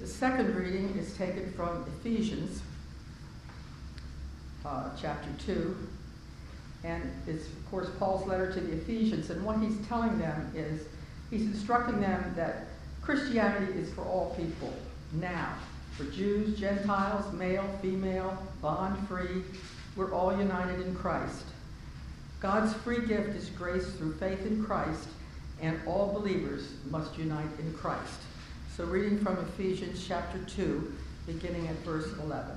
The second reading is taken from Ephesians chapter 2, and it's, of course, Paul's letter to the Ephesians, and what he's telling them is, he's instructing them that Christianity is for all people, now, for Jews, Gentiles, male, female, bond, free, we're all united in Christ. God's free gift is grace through faith in Christ, and all believers must unite in Christ. So reading from Ephesians chapter 2, beginning at verse 11.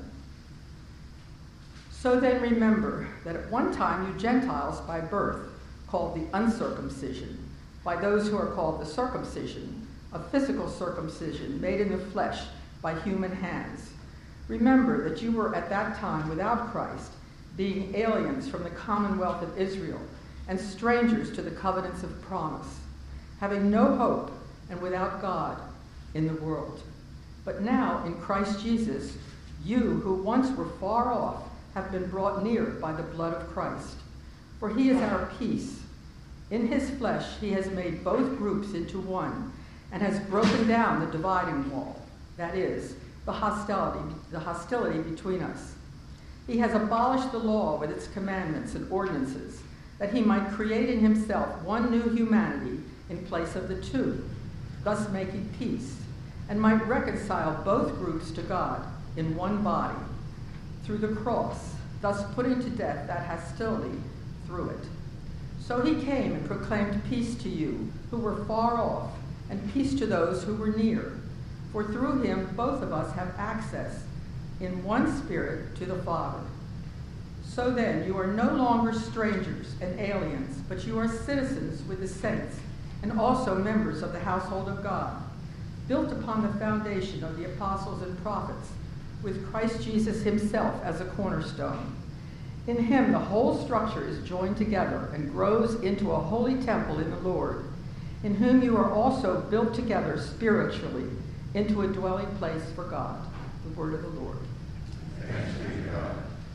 So then remember that at one time you Gentiles by birth, called the uncircumcision, by those who are called the circumcision, a physical circumcision made in the flesh by human hands. Remember that you were at that time without Christ, being aliens from the commonwealth of Israel and strangers to the covenants of promise, having no hope and without God in the world. But now in Christ Jesus, you who once were far off have been brought near by the blood of Christ. For he is our peace. In his flesh he has made both groups into one and has broken down the dividing wall, that is, the hostility between us. He has abolished the law with its commandments and ordinances, that he might create in himself one new humanity in place of the two, thus making peace, and might reconcile both groups to God in one body through the cross, thus putting to death that hostility through it. So he came and proclaimed peace to you who were far off, and peace to those who were near. For through him both of us have access in one Spirit to the Father. So then you are no longer strangers and aliens, but you are citizens with the saints, and also members of the household of God, built upon the foundation of the apostles and prophets, with Christ Jesus himself as a cornerstone. In him the whole structure is joined together and grows into a holy temple in the Lord, in whom you are also built together spiritually into a dwelling place for God. The word of the Lord. Thanks be to God.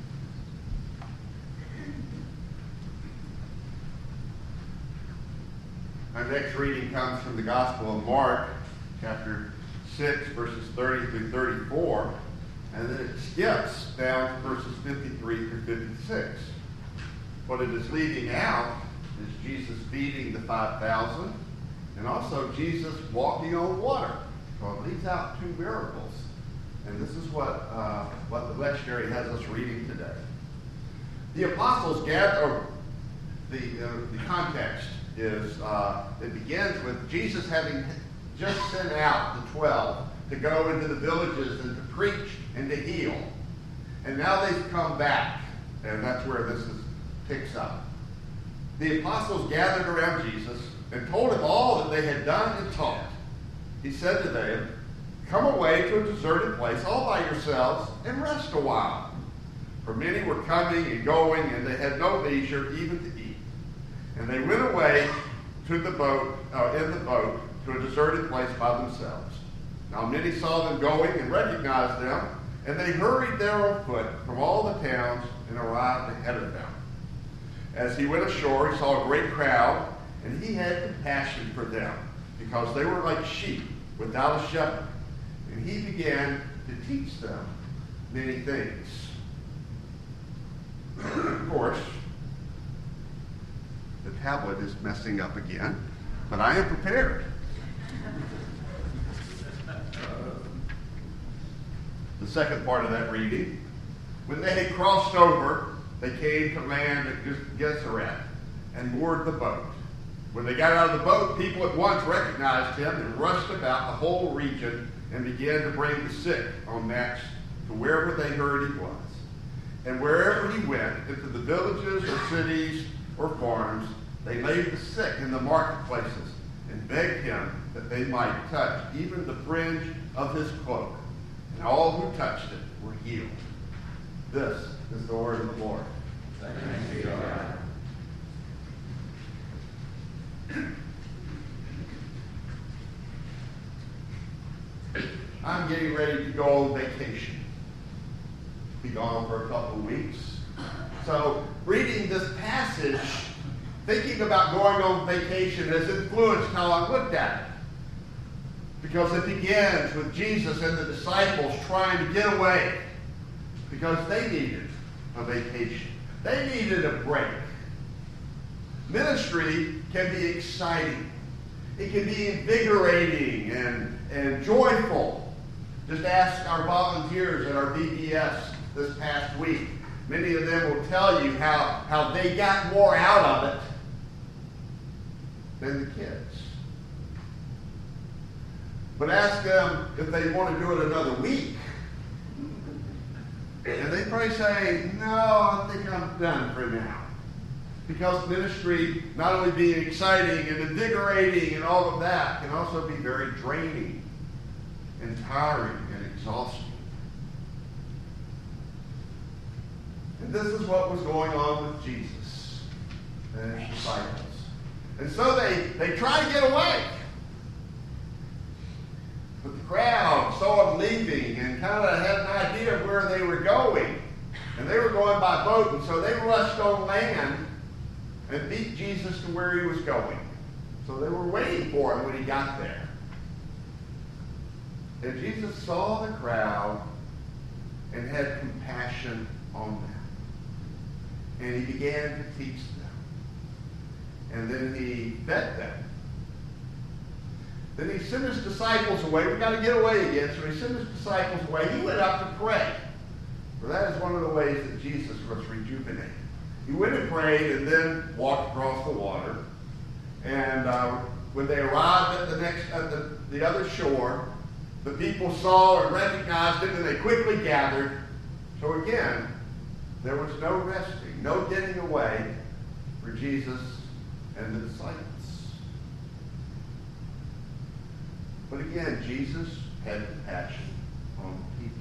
Our next reading comes from the Gospel of Mark, chapter 6, verses 30 through 34, and then it skips down to verses 53 through 56. What it is leaving out is Jesus feeding the 5,000, and also Jesus walking on water. So it leaves out two miracles. And this is what the lectionary has us reading today. The apostles gather, the context is, it begins with Jesus having just sent out the 12 to go into the villages and to preach and to heal. And now they've come back, and that's where this picks up. The apostles gathered around Jesus and told him all that they had done and taught. He said to them, "Come away to a deserted place all by yourselves and rest a while." For many were coming and going, and they had no leisure even to eat. And they went away to the boat, in the boat, to a deserted place by themselves. Now many saw them going and recognized them, and they hurried there on foot from all the towns and arrived ahead of them. As he went ashore, he saw a great crowd, and he had compassion for them, because they were like sheep without a shepherd. And he began to teach them many things. Of course, the tablet is messing up again, but I am prepared. The second part of that reading, when they had crossed over, they came to land at Gennesaret and moored the boat. When they got out of the boat, people at once recognized him and rushed about the whole region and began to bring the sick on mats to wherever they heard he was. And wherever he went, into the villages or cities or farms, they laid the sick in the marketplaces and begged him that they might touch even the fringe of his cloak. And all who touched it were healed. This is the word of the Lord. Thanks be to God. I'm getting ready to go on vacation. Be gone for a couple of weeks. So reading this passage, thinking about going on vacation has influenced how I looked at it. Because it begins with Jesus and the disciples trying to get away because they needed a vacation. They needed a break. Ministry can be exciting. It can be invigorating and joyful. Just ask our volunteers at our VBS this past week. Many of them will tell you how they got more out of it than the kids. But ask them if they want to do it another week. And they probably say, no, I think I'm done for now. Because ministry, not only being exciting and invigorating and all of that, can also be very draining and tiring and exhausting. And this is what was going on with Jesus and his disciples. And so they try to get away. But the crowd saw them leaving and kind of had an idea of where they were going. And they were going by boat, and so they rushed on land and beat Jesus to where he was going. So they were waiting for him when he got there. And Jesus saw the crowd and had compassion on them. And he began to teach them. And then he fed them. Then he sent his disciples away. We've got to get away again. So he sent his disciples away. He went up to pray. For that is one of the ways that Jesus was rejuvenated. He went and prayed and then walked across the water. And when they arrived at the other shore, the people saw and recognized him, and they quickly gathered. So again, there was no resting, no getting away for Jesus and the disciples. But again, Jesus had compassion on the people.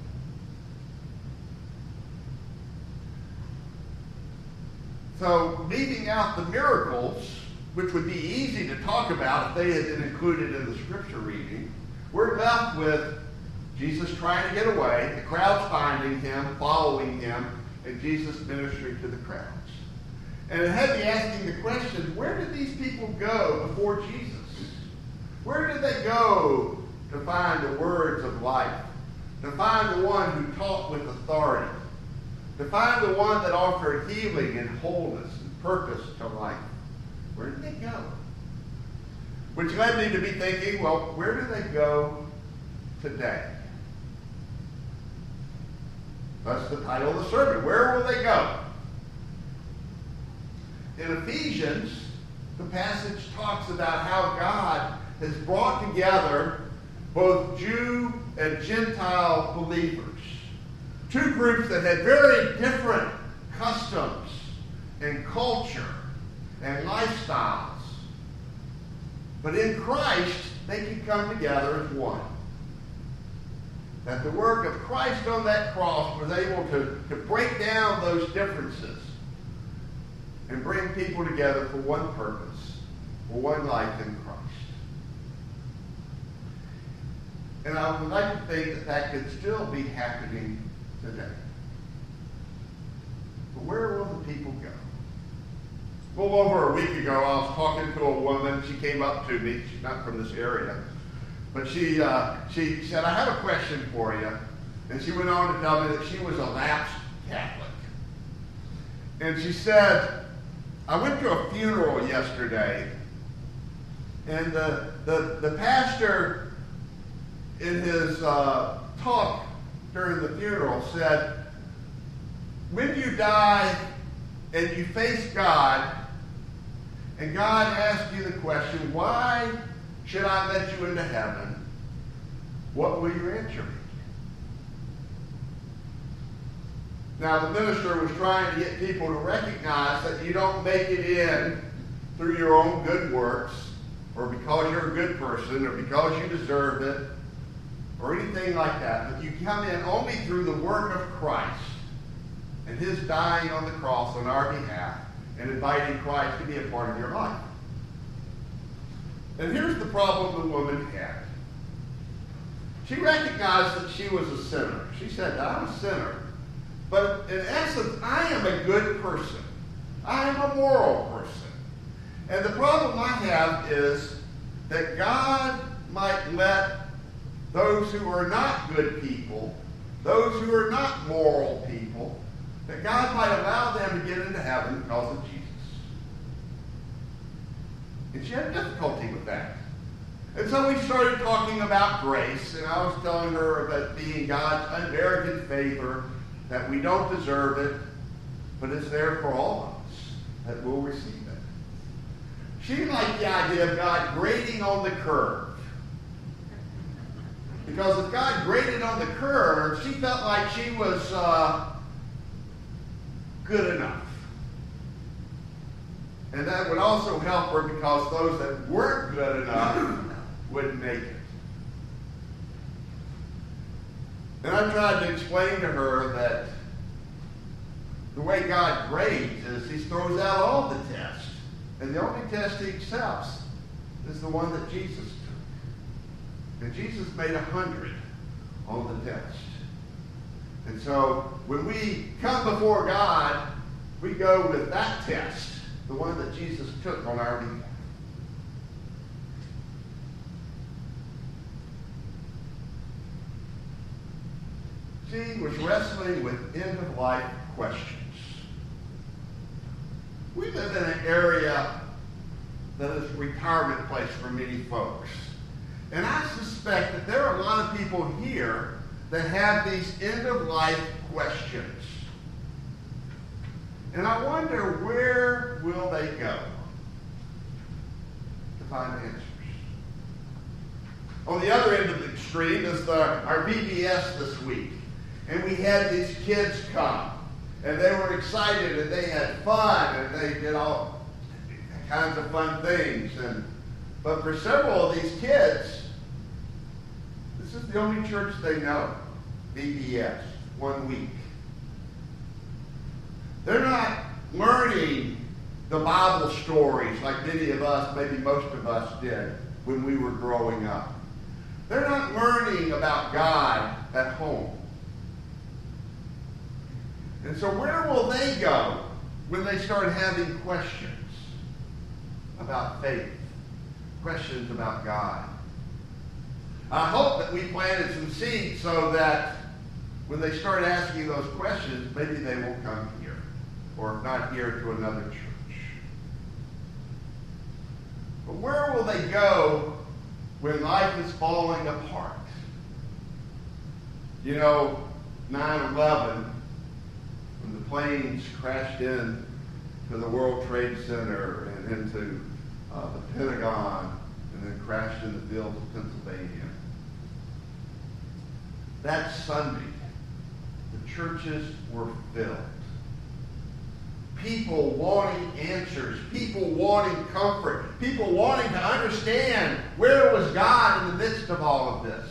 So, leaving out the miracles, which would be easy to talk about if they had been included in the scripture reading, we're left with Jesus trying to get away, the crowds finding him, following him, and Jesus ministering to the crowds. And it had me asking the question, where did these people go before Jesus? Where did they go to find the words of life? To find the one who taught with authority? To find the one that offered healing and wholeness and purpose to life? Where did they go? Which led me to be thinking, well, where do they go today? That's the title of the sermon. Where will they go? In Ephesians, the passage talks about how God has brought together both Jew and Gentile believers. Two groups that had very different customs and culture and lifestyles. But in Christ, they could come together as one. That the work of Christ on that cross was able to break down those differences and bring people together for one purpose, for one life in Christ. And I would like to think that that could still be happening today. But where will the people go? A little over a week ago, I was talking to a woman. She came up to me. She's not from this area. But she said, I have a question for you. And she went on to tell me that she was a lapsed Catholic. And she said, I went to a funeral yesterday, and the pastor in his talk during the funeral said, when you die and you face God, and God asks you the question, why should I let you into heaven? What will your answer be? Now, the minister was trying to get people to recognize that you don't make it in through your own good works, or because you're a good person, or because you deserve it, or anything like that. But you come in only through the work of Christ and his dying on the cross on our behalf and inviting Christ to be a part of your life. And here's the problem the woman had. She recognized that she was a sinner. She said, I'm a sinner. But in essence, I am a good person. I am a moral person. And the problem I have is that God might let those who are not good people, those who are not moral people, that God might allow them to get into heaven because of Jesus. And she had difficulty with that. And so we started talking about grace, and I was telling her about being God's unmerited favor, that we don't deserve it, but it's there for all of us, that we'll receive it. She liked the idea of God grading on the curve. Because if God graded on the curve, she felt like she was good enough. And that would also help her because those that weren't good enough wouldn't make it. And I tried to explain to her that the way God grades is he throws out all the tests. And the only test he accepts is the one that Jesus took. And Jesus made 100 on the test. And so when we come before God, we go with that test, the one that Jesus took on our behalf. She was wrestling with end-of-life questions. We live in an area that is a retirement place for many folks. And I suspect that there are a lot of people here that have these end-of-life questions. And I wonder, where will they go to find answers? On the other end of the extreme is our VBS this week. And we had these kids come. And they were excited, and they had fun, and they did all kinds of fun things. But for several of these kids, this is the only church they know, VBS, 1 week. They're not learning the Bible stories like many of us, maybe most of us did when we were growing up. They're not learning about God at home. And so where will they go when they start having questions about faith, questions about God? I hope that we planted some seeds so that when they start asking those questions, maybe they will come here, or if not here, to another church. But where will they go when life is falling apart? You know, 9/11, when the planes crashed in to the World Trade Center and into the Pentagon and then crashed in the fields of Pennsylvania. That Sunday, the churches were filled. People wanting answers, people wanting comfort, people wanting to understand where was God in the midst of all of this.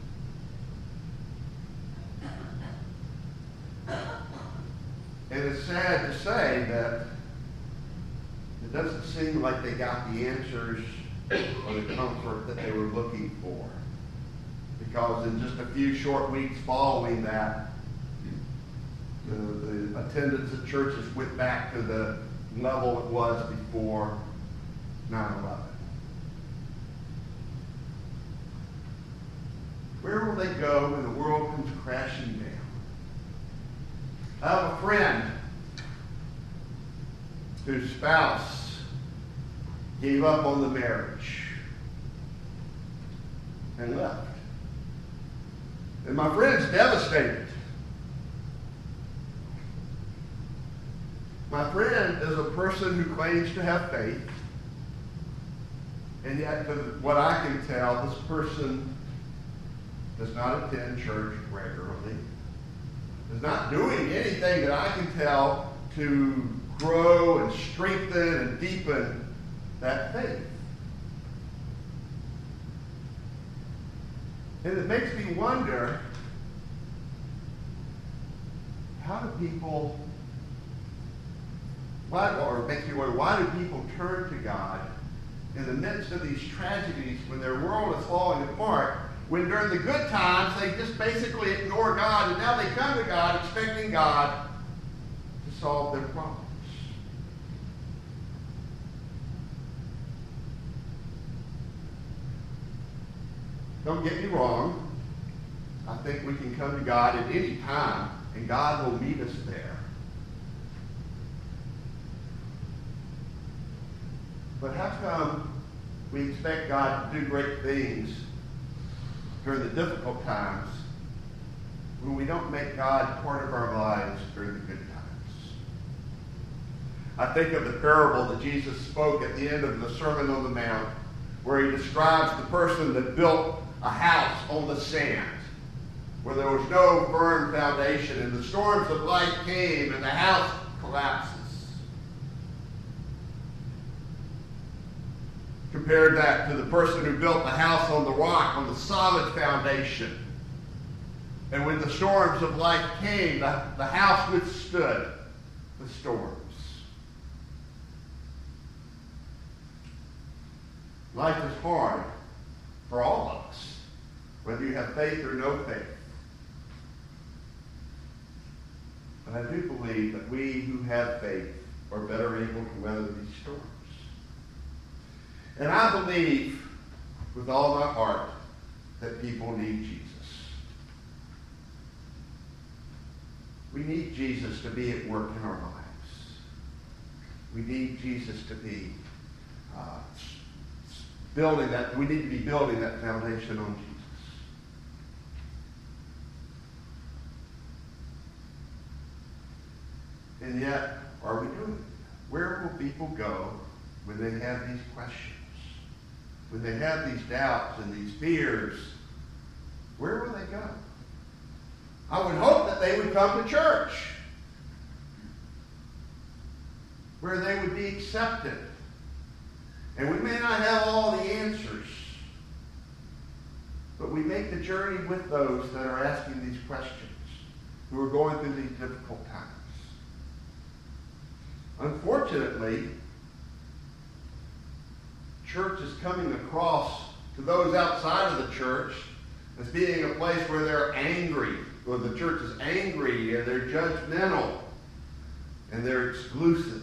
And it's sad to say that it doesn't seem like they got the answers or the comfort that they were looking for. Because in just a few short weeks following that, the attendance at churches went back to the level it was before 9/11. Where will they go when the world comes crashing down? I have a friend whose spouse gave up on the marriage and left. And my friend's devastated. My friend is a person who claims to have faith, and yet, to what I can tell, this person does not attend church regularly, is not doing anything that I can tell to grow and strengthen and deepen that faith. And it makes me wonder, how do people, why do people turn to God in the midst of these tragedies when their world is falling apart, when during the good times they just basically ignore God, and now they come to God expecting God to solve their problems? Don't get me wrong. I think we can come to God at any time, and God will meet us there. But how come we expect God to do great things during the difficult times when we don't make God part of our lives during the good times? I think of the parable that Jesus spoke at the end of the Sermon on the Mount, where he describes the person that built a house on the sand, where there was no firm foundation, and the storms of life came and the house collapses. Compared that to the person who built the house on the rock, on the solid foundation. And when the storms of life came, the house withstood the storms. Life is hard for all of us, whether you have faith or no faith. But I do believe that we who have faith are better able to weather these storms. And I believe with all my heart that people need Jesus. We need Jesus to be at work in our lives. We need Jesus to be we need to be building that foundation on Jesus. And yet, are we doing it? Where will people go when they have these questions? When they have these doubts and these fears? Where will they go? I would hope that they would come to church, where they would be accepted. And we may not have all the answers, but we make the journey with those that are asking these questions, who are going through these difficult times. Unfortunately, church is coming across to those outside of the church as being a place where they're angry, or the church is angry, and they're judgmental, and they're exclusive,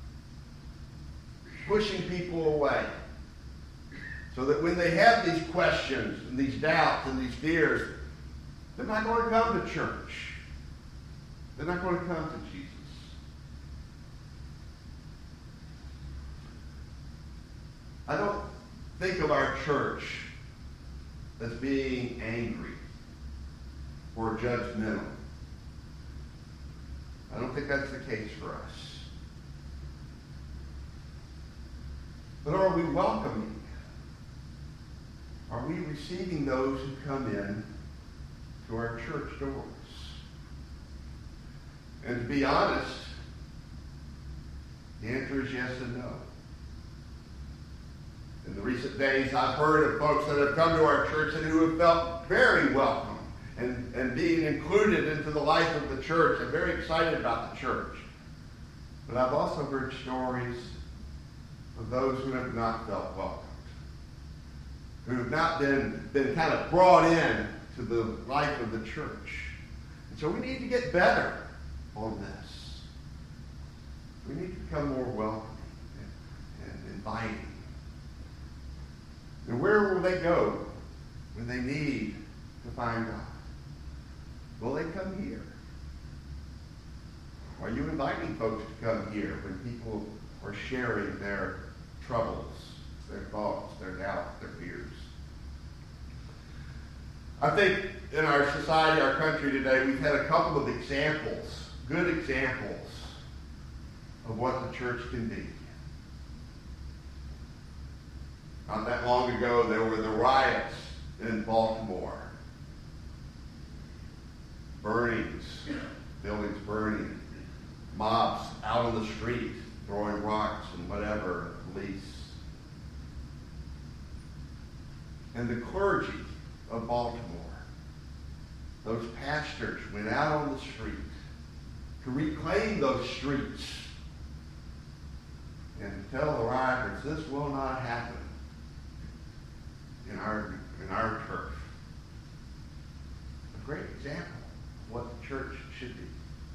pushing people away. So that when they have these questions and these doubts and these fears, they're not going to come to church. They're not going to come to Jesus. I don't think of our church as being angry or judgmental. I don't think that's the case for us. But are we welcoming? Are we receiving those who come in to our church doors? And to be honest, the answer is yes and no. In the recent days, I've heard of folks that have come to our church and who have felt very welcome and being included into the life of the church and very excited about the church. But I've also heard stories of those who have not felt welcomed, who have not been kind of brought in to the life of the church. And so we need to get better on this. We need to become more welcoming and inviting. And where will they go when they need to find God? Will they come here? Are you inviting folks to come here when people are sharing their troubles, their thoughts, their doubts, their fears? I think in our society, our country today, we've had a couple of examples, good examples, of what the church can be. Not that long ago, there were the riots in Baltimore. Burnings, buildings burning, mobs out on the street throwing rocks and whatever, police. And the clergy of Baltimore, those pastors went out on the street to reclaim those streets and to tell the rioters, this will not happen in our turf. A great example of what the church should be.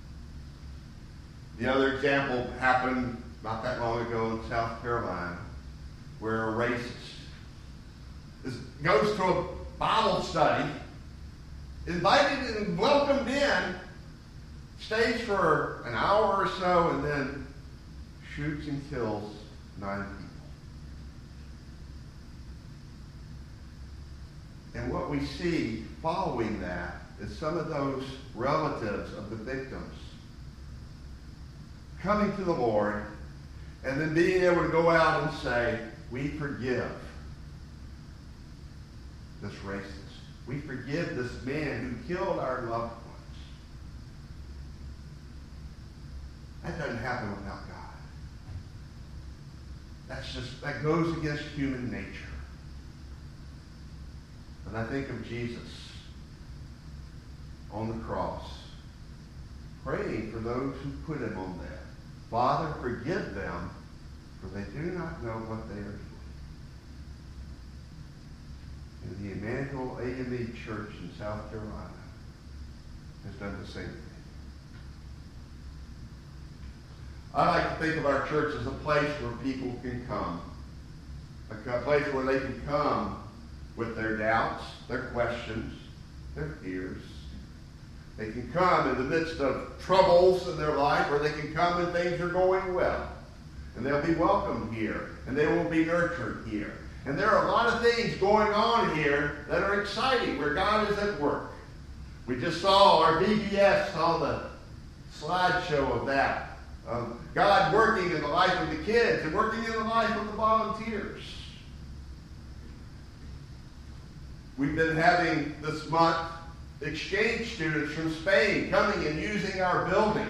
The other example happened not that long ago in South Carolina, where a racist goes to Bible study, invited and welcomed in, stays for an hour or so, and then shoots and kills 9 people. And what we see following that is some of those relatives of the victims coming to the Lord and then being able to go out and say, we forgive this racist. We forgive this man who killed our loved ones. That doesn't happen without God. That goes against human nature. And I think of Jesus on the cross, praying for those who put him on there. Father, forgive them, for they do not know what they are doing. And the Emmanuel AME Church in South Carolina has done the same thing. I like to think of our church as a place where people can come. A place where they can come with their doubts, their questions, their fears. They can come in the midst of troubles in their life, or they can come when things are going well. And they'll be welcomed here, and they will be nurtured here. And there are a lot of things going on here that are exciting, where God is at work. We just saw, our VBS saw the slideshow of that. God working in the life of the kids and working in the life of the volunteers. We've been having this month exchange students from Spain coming and using our building.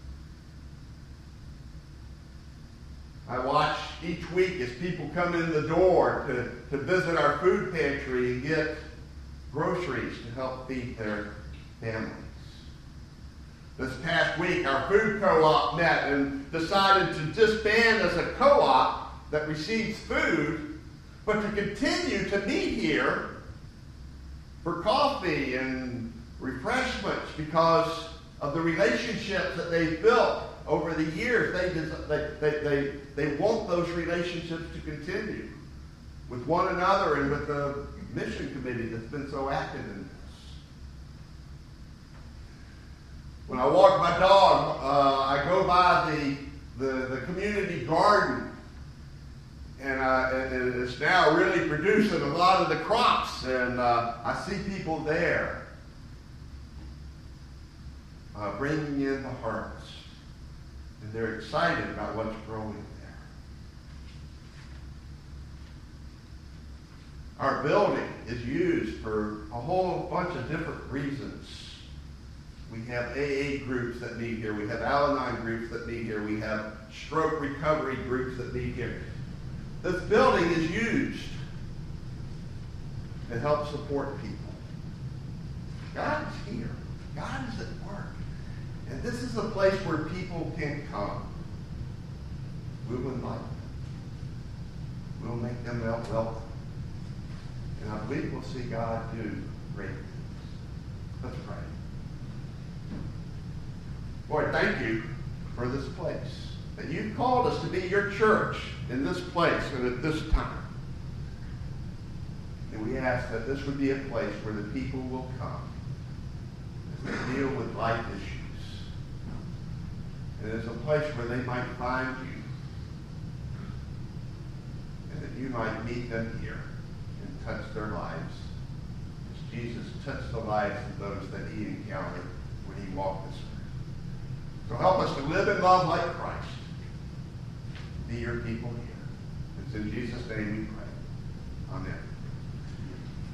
I watch each week as people come in the door to visit our food pantry and get groceries to help feed their families. This past week, our food co-op met and decided to disband as a co-op that receives food, but to continue to meet here for coffee and refreshments because of the relationships that they've built over the years. They want those relationships to continue with one another and with the mission committee that's been so active in this. When I walk my dog, I go by the community garden, and it's now really producing a lot of the crops, and I see people there bringing in the harvest, and they're excited about what's growing there. Our building is used for a whole bunch of different reasons. We have AA groups that meet here. We have Al-Anon groups that meet here. We have stroke recovery groups that meet here. This building is used to help support people. God is here. God is at work. And this is a place where people can come. We'll invite them. We'll make them welcome. And I believe we'll see God do great things. Let's pray. Lord, thank you for this place. That you've called us to be your church in this place and at this time. And we ask that this would be a place where the people will come as they deal with life issues. And it's a place where they might find you. And that you might meet them here and touch their lives. As Jesus touched the lives of those that he encountered when he walked this earth. So help us to live and love like Christ. Be your people here. It's in Jesus' name we pray. Amen.